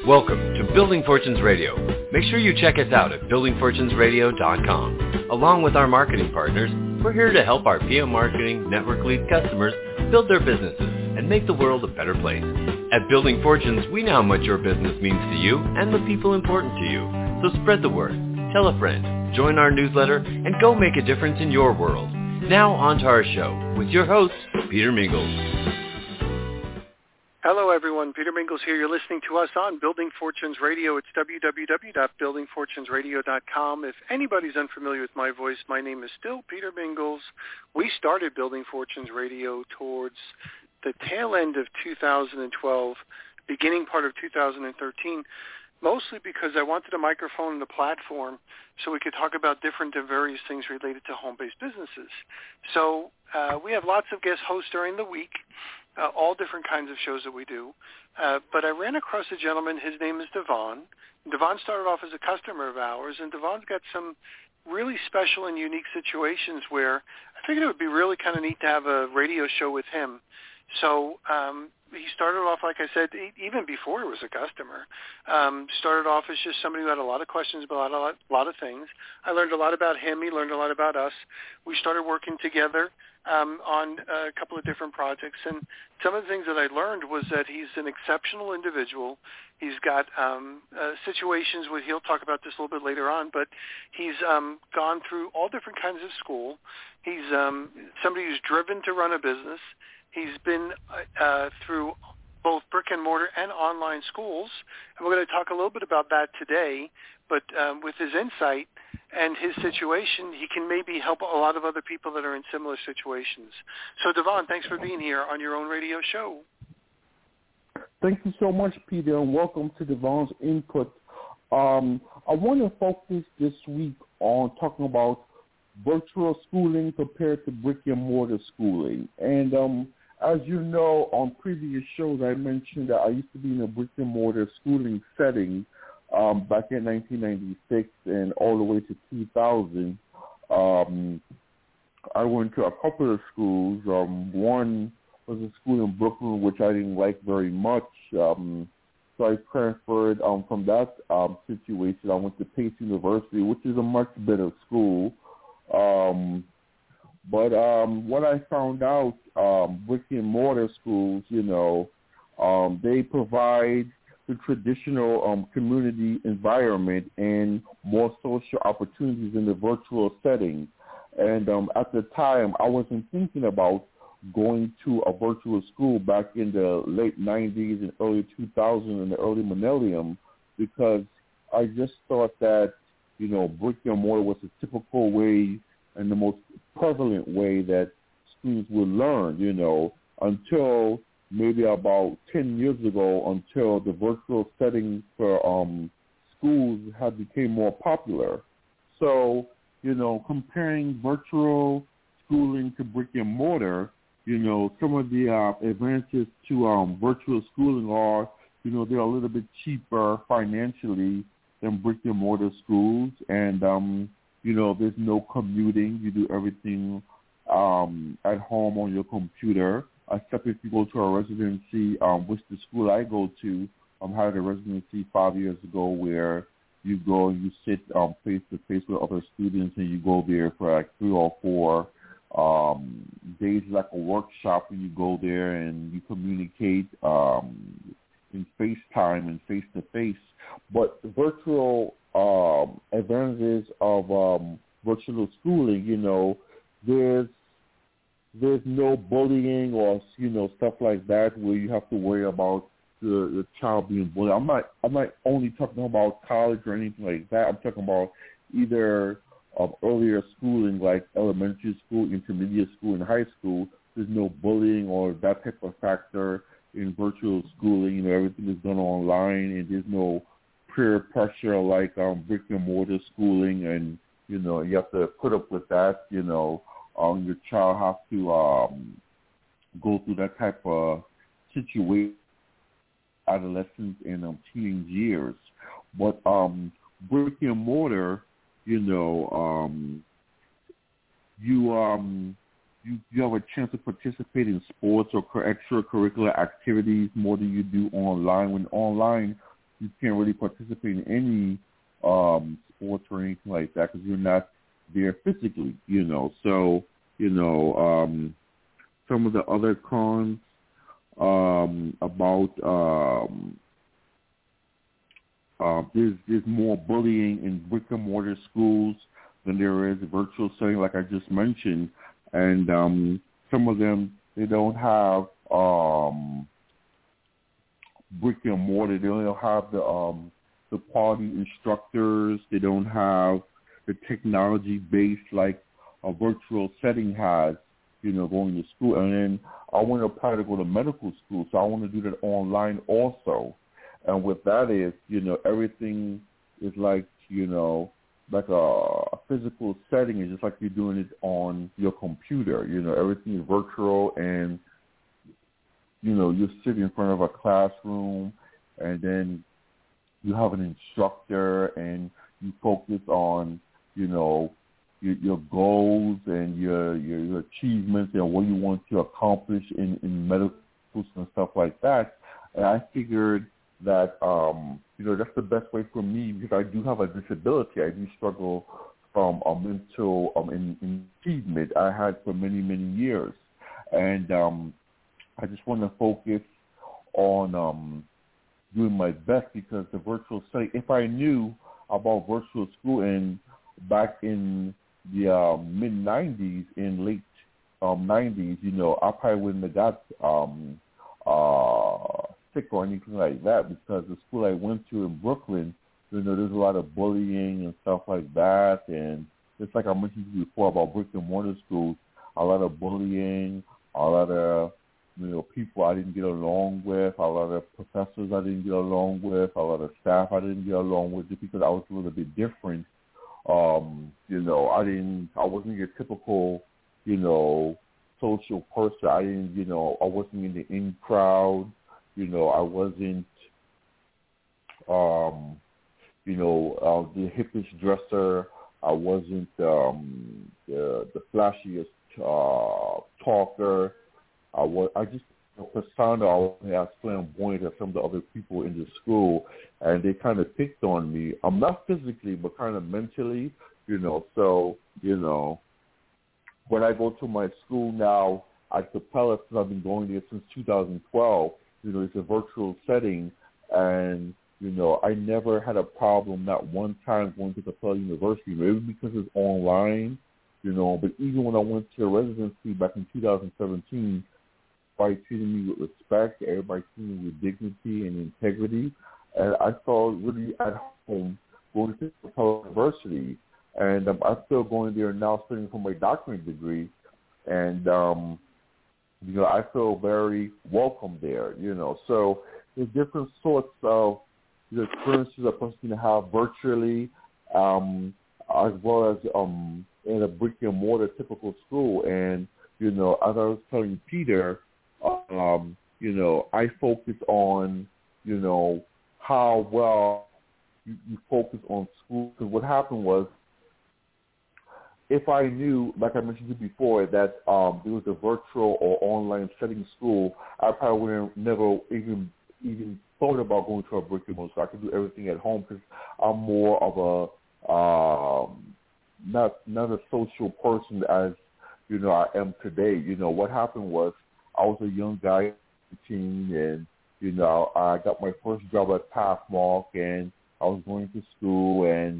Welcome to Building Fortunes Radio. Make sure you check us out at buildingfortunesradio.com. Along with our marketing partners, we're here to help our PM Marketing Network Lead customers build their businesses and make the world a better place. At Building Fortunes, we know how much your business means to you and the people important to you. So spread the word, tell a friend, join our newsletter, and go make a difference in your world. Now on to our show with your host, Peter Mingles. Hello, everyone. Peter Mingles here. You're listening to us on Building Fortunes Radio. It's www.buildingfortunesradio.com. If anybody's unfamiliar with my voice, my name is still Peter Mingles. We started Building Fortunes Radio towards the tail end of 2012, beginning part of 2013, mostly because I wanted a microphone and a platform so we could talk about different and various things related to home-based businesses. So we have lots of guest hosts during the week. All different kinds of shows that we do. But I ran across a gentleman. His name is Devon. Devon started off as a customer of ours, and Devon's got some really special and unique situations where I figured it would be really kind of neat to have a radio show with him. So he started off, like I said, even before he was a customer, started off as just somebody who had a lot of questions about a lot of things. I learned a lot about him. He learned a lot about us. We started working together on a couple of different projects. And some of the things that I learned was that he's an exceptional individual. He's got situations where he'll talk about this a little bit later on, but he's gone through all different kinds of school. He's somebody who's driven to run a business. He's been through both brick and mortar and online schools, and we're going to talk a little bit about that today. But with his insight and his situation, he can maybe help a lot of other people that are in similar situations. So, Devon, thanks for being here on your own radio show. Thank you so much, Peter, and welcome to Devon's Input. I want to focus this week on talking about virtual schooling compared to brick-and-mortar schooling. And as you know, on previous shows, I mentioned that I used to be in a brick-and-mortar schooling setting back in 1996 and all the way to 2000. I went to a couple of schools. One was a school in Brooklyn, which I didn't like very much. So I transferred from that situation. I went to Pace University, which is a much better school. But what I found out, brick and mortar schools, they provide the traditional community environment and more social opportunities in the virtual setting. And at the time, I wasn't thinking about going to a virtual school back in the late 90s and early 2000s and the early millennium, because I just thought that, brick and mortar was a typical way and the most prevalent way that students would learn, until maybe about 10 years ago, until the virtual setting for schools had became more popular. So, comparing virtual schooling to brick and mortar, some of the advantages to virtual schooling are, they're a little bit cheaper financially than brick and mortar schools, and there's no commuting. You do everything at home on your computer, except if you go to a residency, which the school I go to had a residency 5 years ago where you go and you sit face-to-face with other students, and you go there for like 3 or 4 days, like a workshop, and you go there and you communicate in FaceTime and face-to-face. But the virtual advantages of virtual schooling, there's no bullying or stuff like that where you have to worry about the child being bullied. I'm not only talking about college or anything like that. I'm talking about either earlier schooling, like elementary school, intermediate school, and high school. There's no bullying or that type of factor in virtual schooling. Everything is done online, and there's no peer pressure like brick and mortar schooling, and you have to put up with that. Your child has to go through that type of situation, adolescence and teenage years. But brick and mortar, you have a chance to participate in sports or extracurricular activities more than you do online. When online, you can't really participate in any sports or anything like that because you're not there physically, So, some of the other cons about there's more bullying in brick and mortar schools than there is virtual setting, like I just mentioned, and some of them they don't have brick and mortar. They don't have the quality instructors. They don't have the technology base like a virtual setting has. Going to school, and then I want to apply to go to medical school, so I want to do that online also. And what that is, everything is like, like a physical setting. It's just like you're doing it on your computer. Everything is virtual, and you're sitting in front of a classroom, and then you have an instructor, and you focus on, your goals and your achievements and what you want to accomplish in medical schools and stuff like that. And I figured that, that's the best way for me because I do have a disability. I do struggle from mental achievement I had for many, many years. And I just want to focus on doing my best because the virtual study, if I knew about virtual school and back in the mid-'90s, in late 90s, I probably wouldn't have got sick or anything like that because the school I went to in Brooklyn, there's a lot of bullying and stuff like that. And just like I mentioned to you before about brick and mortar schools, a lot of bullying, a lot of people I didn't get along with, a lot of professors I didn't get along with, a lot of staff I didn't get along with just because I was a little bit different. I wasn't your typical, social person. I didn't, I wasn't in the in crowd. I wasn't, the hippest dresser. I wasn't the flashiest talker. I just persona I was flamboyant as some of the other people in the school, and they kind of picked on me. I'm not physically, but kind of mentally, So, when I go to my school now at Capella, since I've been going there since 2012, it's a virtual setting, and I never had a problem, not one time, going to Capella University. Maybe because it's online, But even when I went to residency back in 2017. Everybody treated me with respect. Everybody treated me with dignity and integrity. And I felt really at home going to Capella University. And I'm still going there now studying for my doctorate degree. And, I feel very welcome there, So there's different sorts of experiences a person can have virtually as well as in a brick and mortar typical school. And, as I was telling Peter, I focus on, how well you focus on school. Because what happened was, if I knew, like I mentioned to you before, that there was a virtual or online setting school, I probably would have never even thought about going to a brick and mortar. So I could do everything at home because I'm more of a not a social person as I am today. What happened was, I was a young guy, 18, and, I got my first job at Pathmark, and I was going to school, and,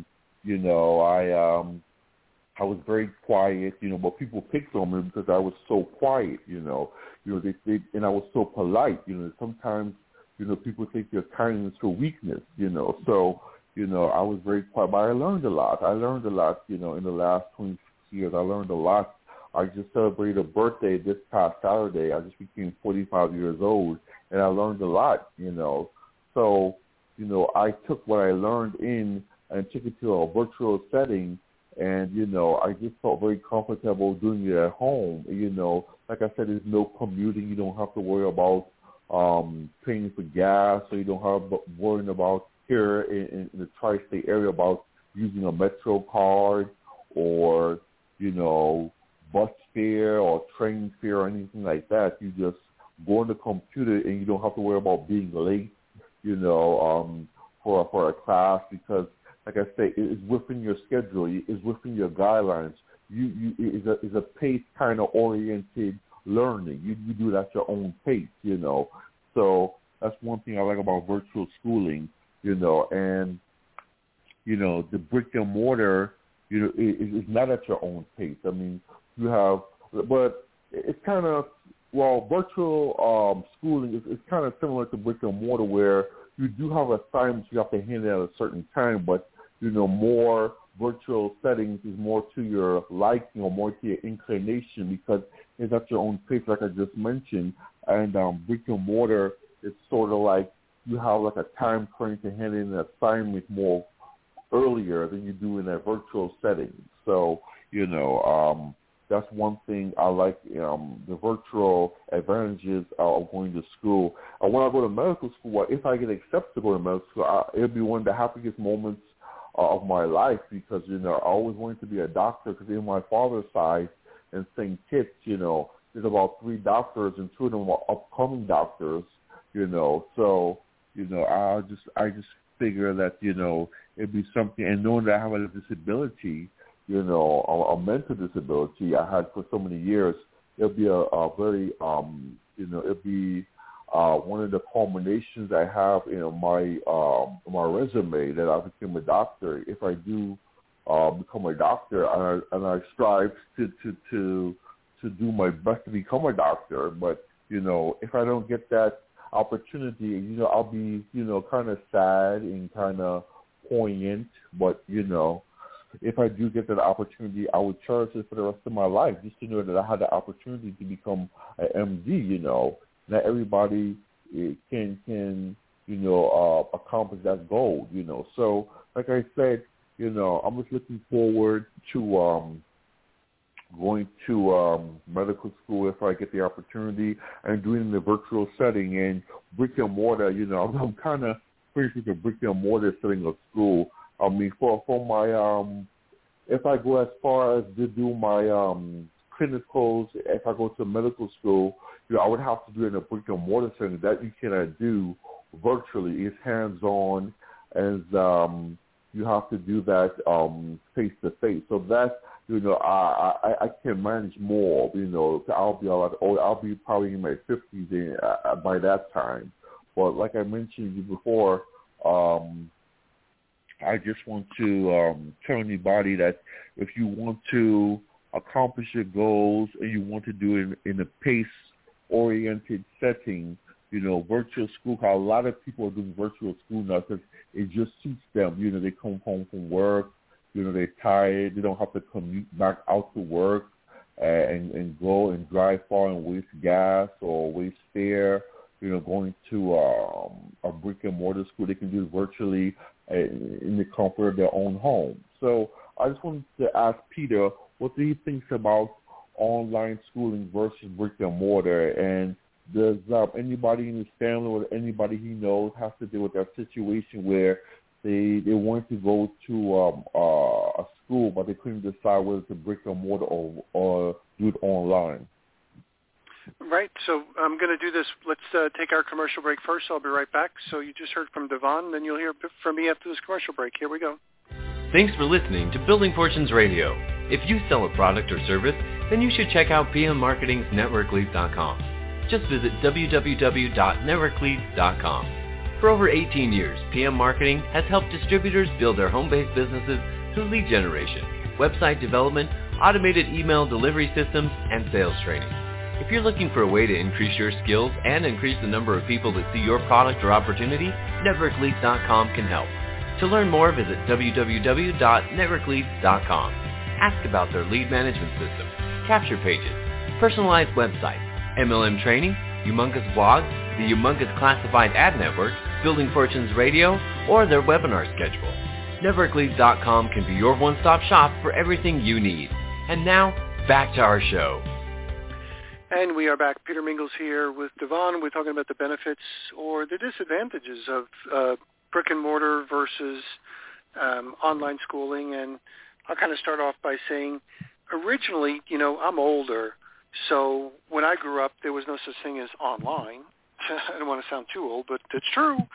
I was very quiet, but people picked on me because I was so quiet, and I was so polite, sometimes, people take your kindness for weakness, so, I was very quiet, but I learned a lot. In the last 26 years, I learned a lot. I just celebrated a birthday this past Saturday. I just became 45 years old, and I learned a lot, So, I took what I learned and took it to a virtual setting, and, I just felt very comfortable doing it at home. Like I said, there's no commuting. You don't have to worry about paying for gas, or you don't have to worry about here in the tri-state area about using a Metro card or, bus fare or train fare or anything like that. You just go on the computer and you don't have to worry about being late, for a class because, like I say, it's within your schedule. It's within your guidelines. Is a pace kind of oriented learning. You do it at your own pace, So that's one thing I like about virtual schooling, and the brick and mortar, is not at your own pace. I mean, but it's kind of, virtual schooling is kind of similar to brick and mortar where you do have assignments you have to hand in at a certain time, but, more virtual settings is more to your liking or more to your inclination because it's at your own pace, like I just mentioned. And brick and mortar, it's sort of like you have like a time frame to hand in an assignment more earlier than you do in a virtual setting. So, that's one thing I like, the virtual advantages of going to school. When I go to medical school, if I get accepted to go to medical school, it'll be one of the happiest moments of my life because, I always wanted to be a doctor because in my father's side in St. Kitts, there's about 3 doctors and 2 of them are upcoming doctors, So, I just figure that, it'd be something, and knowing that I have a disability, a mental disability I had for so many years, it'll be a very, it'll be one of the culminations I have in my resume that I became a doctor. If I do become a doctor, and I strive to do my best to become a doctor, but if I don't get that opportunity, I'll be kind of sad and kind of poignant, but if I do get that opportunity, I would cherish it for the rest of my life, just to know that I had the opportunity to become an MD. Not everybody can accomplish that goal. So like I said, I'm just looking forward to going to medical school if I get the opportunity and doing it in the virtual setting. And brick and mortar, I'm kind of finished with the brick and mortar setting of school. I mean, for my if I go as far as to do my clinicals, if I go to medical school, I would have to do it in a brick and mortar setting. That you cannot do virtually. It's hands-on, and you have to do that face to face. So that's I can manage more. I'll be a lot older. I'll be probably in my 50s by that time. But like I mentioned to you before, I just want to tell anybody that if you want to accomplish your goals and you want to do it in a pace-oriented setting, virtual school, a lot of people are doing virtual school now because it just suits them. They come home from work, they're tired, they don't have to commute back out to work and go and drive far and waste gas or waste fare. Going to a brick and mortar school, they can do it virtually in the comfort of their own home. So I just wanted to ask Peter, what do he think about online schooling versus brick and mortar? And does anybody in his family or anybody he knows have to deal with that situation where they want to go to a school, but they couldn't decide whether to brick and mortar or do it online? Right, so I'm going to do this. Let's take our commercial break first. I'll be right back. So you just heard from Devon, then you'll hear from me after this commercial break. Here we go. Thanks for listening to Building Fortunes Radio. If you sell a product or service, then you should check out PM Marketing's NetworkLeads.com. Just visit www.networkleads.com. For over 18 years, PM Marketing has helped distributors build their home-based businesses through lead generation, website development, automated email delivery systems, and sales training. If you're looking for a way to increase your skills and increase the number of people that see your product or opportunity, NetworkLeads.com can help. To learn more, visit www.networkleads.com. Ask about their lead management system, capture pages, personalized websites, MLM training, humongous blogs, the humongous classified ad network, Building Fortunes Radio, or their webinar schedule. NetworkLeads.com can be your one-stop shop for everything you need. And now, back to our show. And we are back. Peter Mingles here with Devon. We're talking about the benefits or the disadvantages of brick and mortar versus online schooling. And I'll kind of start off by saying, originally, I'm older, so when I grew up, there was no such thing as online. I don't want to sound too old, but it's true.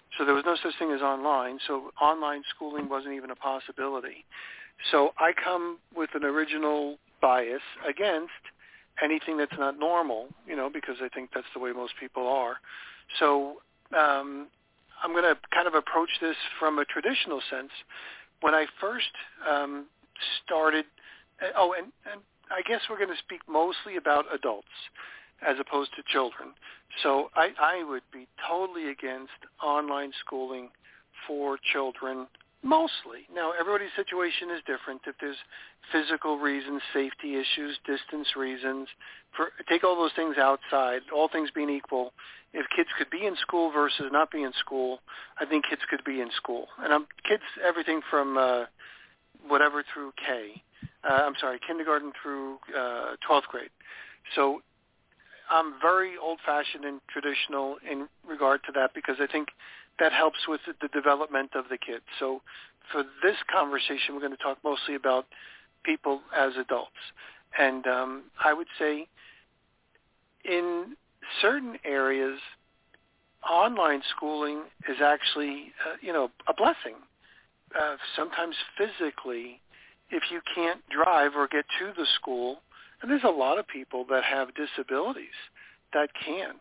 So there was no such thing as online. So online schooling wasn't even a possibility. So I come with an original bias against anything that's not normal, because I think that's the way most people are. So I'm going to kind of approach this from a traditional sense. When I first started, and I guess we're going to speak mostly about adults as opposed to children. So I would be totally against online schooling for children mostly. Now, everybody's situation is different. If there's physical reasons, safety issues, distance reasons, take all those things outside, all things being equal, if kids could be in school versus not be in school, I think kids could be in school. And kids, everything from whatever through kindergarten through 12th grade. So I'm very old-fashioned and traditional in regard to that because I think that helps with the development of the kids. So for this conversation, we're going to talk mostly about people as adults. And I would say in certain areas, online schooling is actually, a blessing. Sometimes physically, if you can't drive or get to the school, and there's a lot of people that have disabilities that can't.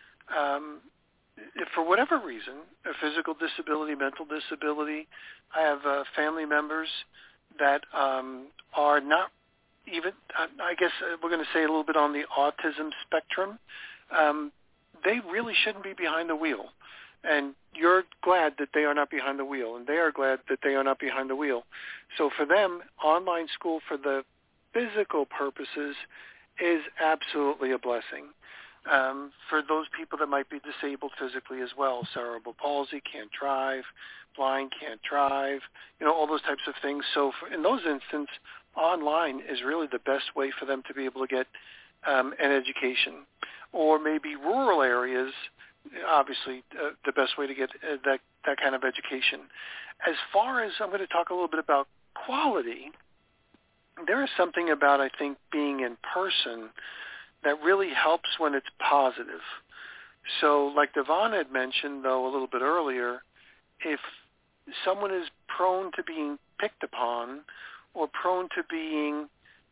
If for whatever reason, a physical disability, mental disability, I have family members that are not even, I guess we're going to say a little bit on the autism spectrum. They really shouldn't be behind the wheel. And you're glad that they are not behind the wheel, and they are glad that they are not behind the wheel. So for them, online school for the physical purposes is absolutely a blessing. For those people that might be disabled physically as well, cerebral palsy, can't drive, blind, can't drive, all those types of things. So in those instances, online is really the best way for them to be able to get an education. Or maybe rural areas, obviously the best way to get that kind of education. As far as I'm going to talk a little bit about quality, there is something about, I think, being in person that really helps when it's positive. So like Devon had mentioned, though, a little bit earlier, if someone is prone to being picked upon or prone to being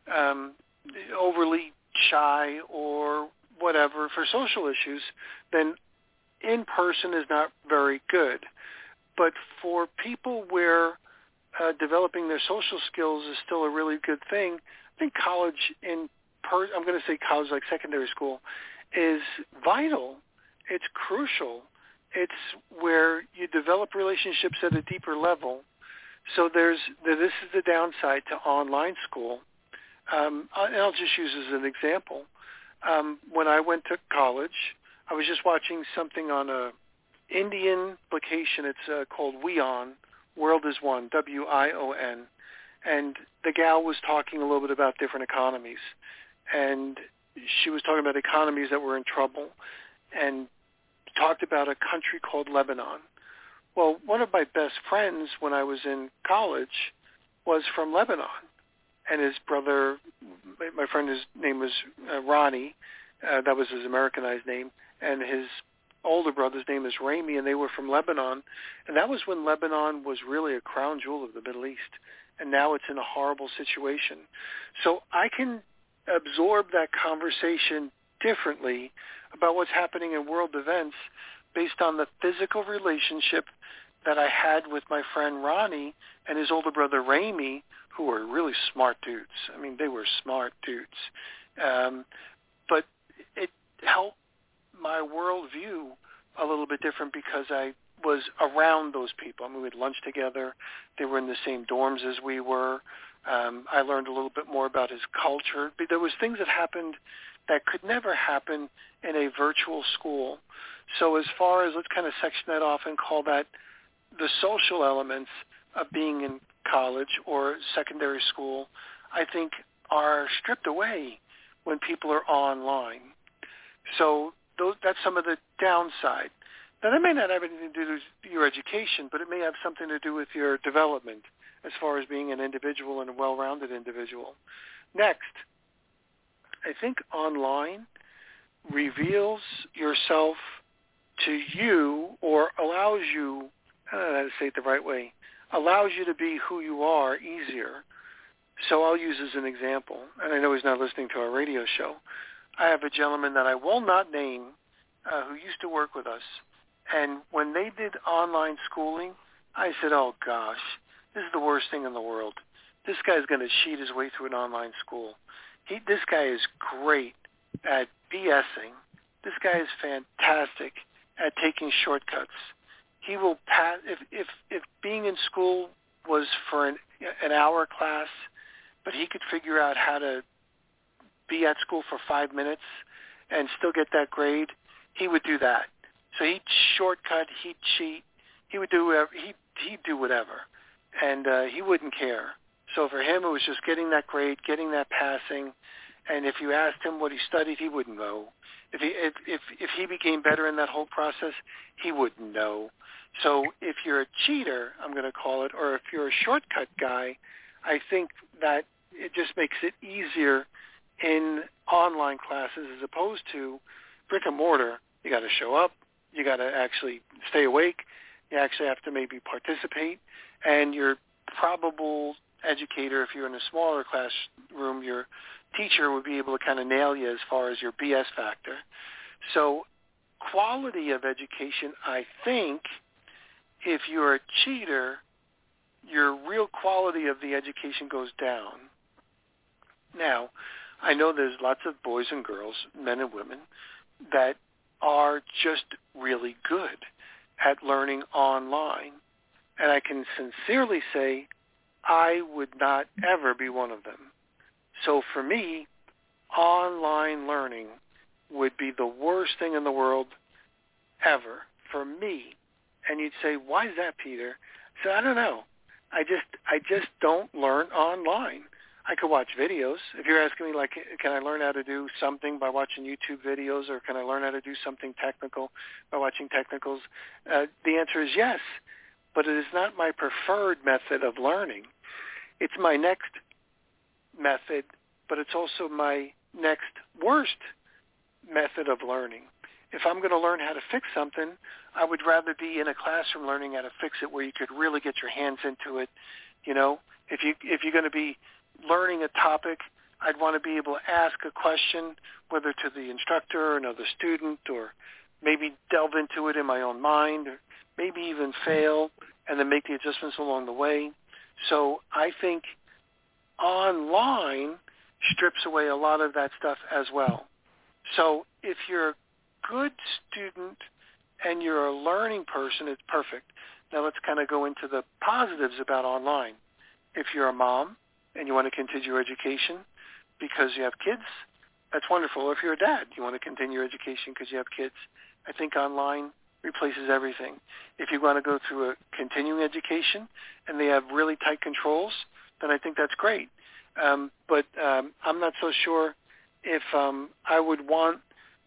overly shy or whatever for social issues, then in person is not very good. But for people where developing their social skills is still a really good thing, I think college I'm going to say college like secondary school is vital. It's crucial. It's where you develop relationships at a deeper level. So this is the downside to online school. And I'll just use as an example. When I went to college, I was just watching something on a Indian location. It's called WION, World is One, WION. And the gal was talking a little bit about different economies. And she was talking about economies that were in trouble and talked about a country called Lebanon. Well, one of my best friends when I was in college was from Lebanon. And his brother, my friend, his name was Ronnie. That was his Americanized name. And his older brother's name is Rami, and they were from Lebanon. And that was when Lebanon was really a crown jewel of the Middle East. And now it's in a horrible situation. So I can absorb that conversation differently about what's happening in world events based on the physical relationship that I had with my friend Ronnie and his older brother Rami, who were really smart dudes. I mean, they were smart dudes. But it helped my worldview a little bit different because I was around those people. I mean, we had lunch together. They were in the same dorms as we were. I learned a little bit more about his culture. But there was things that happened that could never happen in a virtual school. So as far as, let's kind of section that off and call that the social elements of being in college or secondary school, I think are stripped away when people are online. So that's some of the downside. Now, that may not have anything to do with your education, but it may have something to do with your development as far as being an individual and a well-rounded individual. Next, I think online reveals yourself to you, or allows you, I don't know how to say it the right way, allows you to be who you are easier. So I'll use as an example, and I know he's not listening to our radio show. I have a gentleman that I will not name who used to work with us, and when they did online schooling, I said, oh, gosh, this is the worst thing in the world. This guy's going to cheat his way through an online school. This guy is great at BSing. This guy is fantastic at taking shortcuts. He will pass. If being in school was for an hour class, but he could figure out how to be at school for 5 minutes and still get that grade, he would do that. So he'd shortcut, he'd cheat, he would do whatever, he'd do whatever, and he wouldn't care. So for him, it was just getting that grade, getting that passing, and if you asked him what he studied, he wouldn't know. If he became better in that whole process, he wouldn't know. So if you're a cheater, I'm going to call it, or if you're a shortcut guy, I think that it just makes it easier in online classes as opposed to brick and mortar. You got to show up. You got to actually stay awake. You actually have to maybe participate. And your probable educator, if you're in a smaller classroom, your teacher would be able to kind of nail you as far as your BS factor. So quality of education, I think, if you're a cheater, your real quality of the education goes down. Now, I know there's lots of boys and girls, men and women, that are just really good at learning online. And I can sincerely say I would not ever be one of them. So for me, online learning would be the worst thing in the world ever for me. And you'd say, why is that, Peter? I said, I don't know. I just don't learn online. I could watch videos. If you're asking me, like, can I learn how to do something by watching YouTube videos, or can I learn how to do something technical by watching technicals? The answer is yes, but it is not my preferred method of learning. It's my next method, but it's also my next worst method of learning. If I'm going to learn how to fix something, I would rather be in a classroom learning how to fix it where you could really get your hands into it. You know, if you're going to be learning a topic, I'd want to be able to ask a question, whether to the instructor or another student, or maybe delve into it in my own mind, or maybe even fail and then make the adjustments along the way. So I think online strips away a lot of that stuff as well. So if you're a good student and you're a learning person, it's perfect. Now let's kind of go into the positives about online. If you're a mom and you want to continue your education because you have kids, that's wonderful. If you're a dad, you want to continue your education because you have kids, I think online replaces everything. If you want to go through a continuing education and they have really tight controls, then I think that's great. But I'm not so sure if I would want,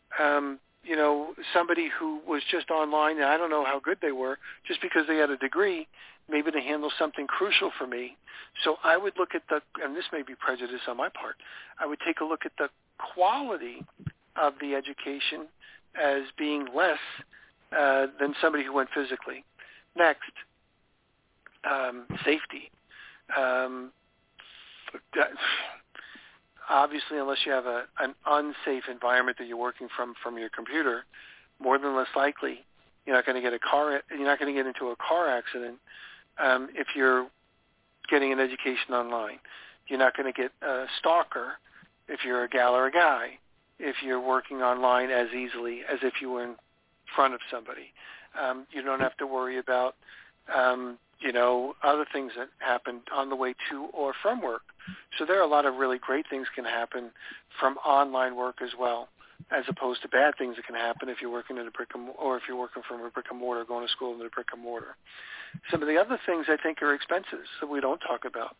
somebody who was just online, and I don't know how good they were, just because they had a degree, maybe to handle something crucial for me. So I would look at and this may be prejudice on my part, I would take a look at the quality of the education as being less than somebody who went physically. Next, safety. Obviously, unless you have an unsafe environment that you're working from your computer, more than less likely you're not going to get into a car accident if you're getting an education online. You're not going to get a stalker if you're a gal or a guy if you're working online as easily as if you were in front of somebody. You don't have to worry about other things that happen on the way to or from work. So there are a lot of really great things can happen from online work as well, as opposed to bad things that can happen if you're working in or if you're working from a brick and mortar, going to school in a brick and mortar. Some of the other things I think are expenses that we don't talk about.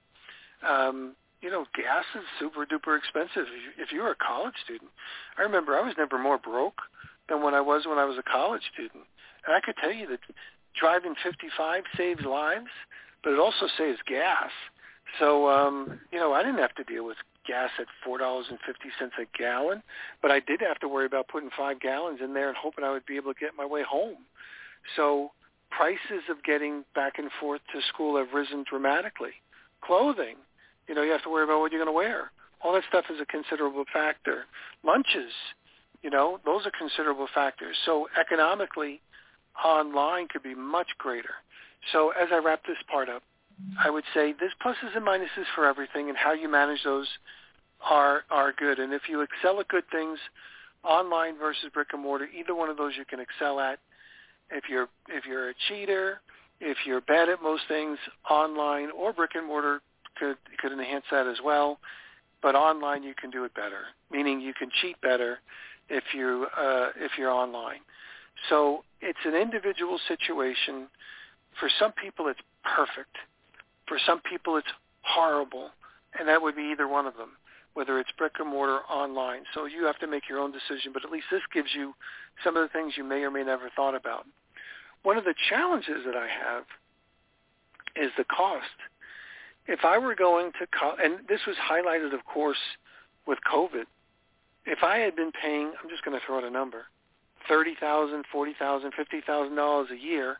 Gas is super duper expensive if you're a college student. I remember I was never more broke than when I was a college student. And I could tell you that driving 55 saves lives, but it also saves gas. So, I didn't have to deal with gas at $4.50 a gallon, but I did have to worry about putting 5 gallons in there and hoping I would be able to get my way home. So prices of getting back and forth to school have risen dramatically. Clothing, you have to worry about what you're going to wear. All that stuff is a considerable factor. Lunches, those are considerable factors. So economically, online could be much greater. So as I wrap this part up, I would say there's pluses and minuses for everything, and how you manage those are good. And if you excel at good things, online versus brick and mortar, either one of those you can excel at. If you're a cheater, if you're bad at most things, online or brick and mortar could enhance that as well. But online you can do it better, meaning you can cheat better if you're online. So it's an individual situation. For some people it's perfect. For some people it's horrible, and that would be either one of them, whether it's brick and mortar or online. So you have to make your own decision, but at least this gives you some of the things you may or may never thought about. One of the challenges that I have is the cost. If I were going to and this was highlighted, of course, with COVID. If I had been paying, I'm just going to throw out a number, $30,000, $40,000, $50,000 a year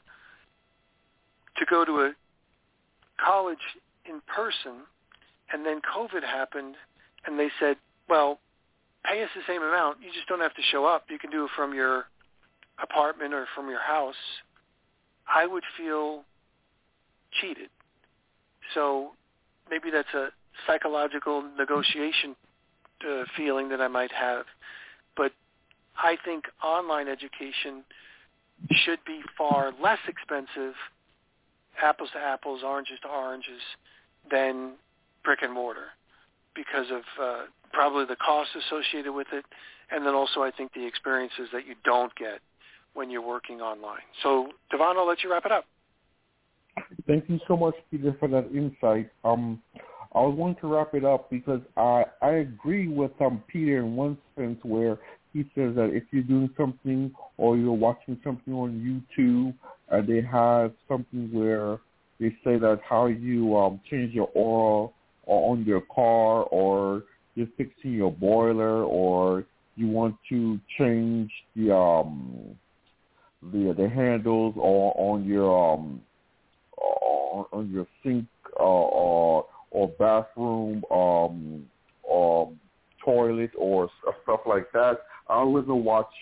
to go to a college in person, and then COVID happened, and they said, well, pay us the same amount. You just don't have to show up. You can do it from your apartment or from your house. I would feel cheated. So maybe that's a psychological negotiation feeling that I might have. But I think online education should be far less expensive, apples to apples, oranges to oranges, than brick and mortar because of probably the costs associated with it, and then also I think the experiences that you don't get when you're working online. So, Devon, I'll let you wrap it up. Thank you so much, Peter, for that insight. I was going to wrap it up because I agree with Peter in one sense where he says that if you're doing something or you're watching something on YouTube, they have something where they say that how you change your oil on your car, or you're fixing your boiler, or you want to change the handles on your sink or bathroom or toilet or stuff like that. I'd rather watch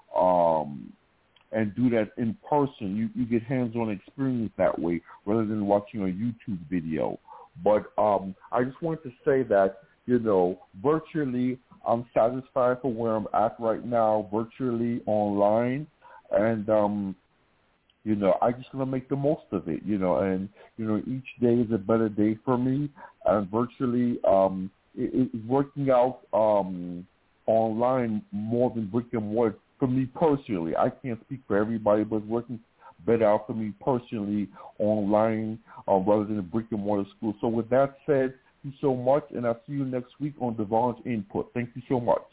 and do that in person. You get hands-on experience that way rather than watching a YouTube video. But I just wanted to say that, virtually I'm satisfied for where I'm at right now, virtually online. And, I just want to make the most of it, and, each day is a better day for me. And virtually it's working out online more than brick and mortar for me personally. I can't speak for everybody, but it's working better out for me personally online rather than a brick and mortar school. So with that said, thank you so much, and I'll see you next week on Devon's Input. Thank you so much.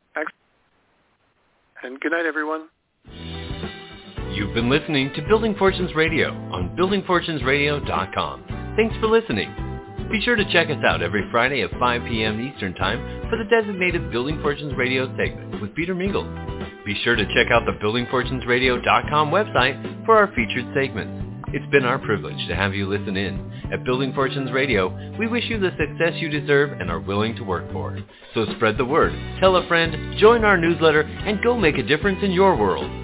And good night, everyone. You've been listening to Building Fortunes Radio on buildingfortunesradio.com. Thanks for listening. Be sure to check us out every Friday at 5 p.m. Eastern Time for the designated Building Fortunes Radio segment with Peter Mingles. Be sure to check out the buildingfortunesradio.com website for our featured segments. It's been our privilege to have you listen in. At Building Fortunes Radio, we wish you the success you deserve and are willing to work for. So spread the word, tell a friend, join our newsletter, and go make a difference in your world.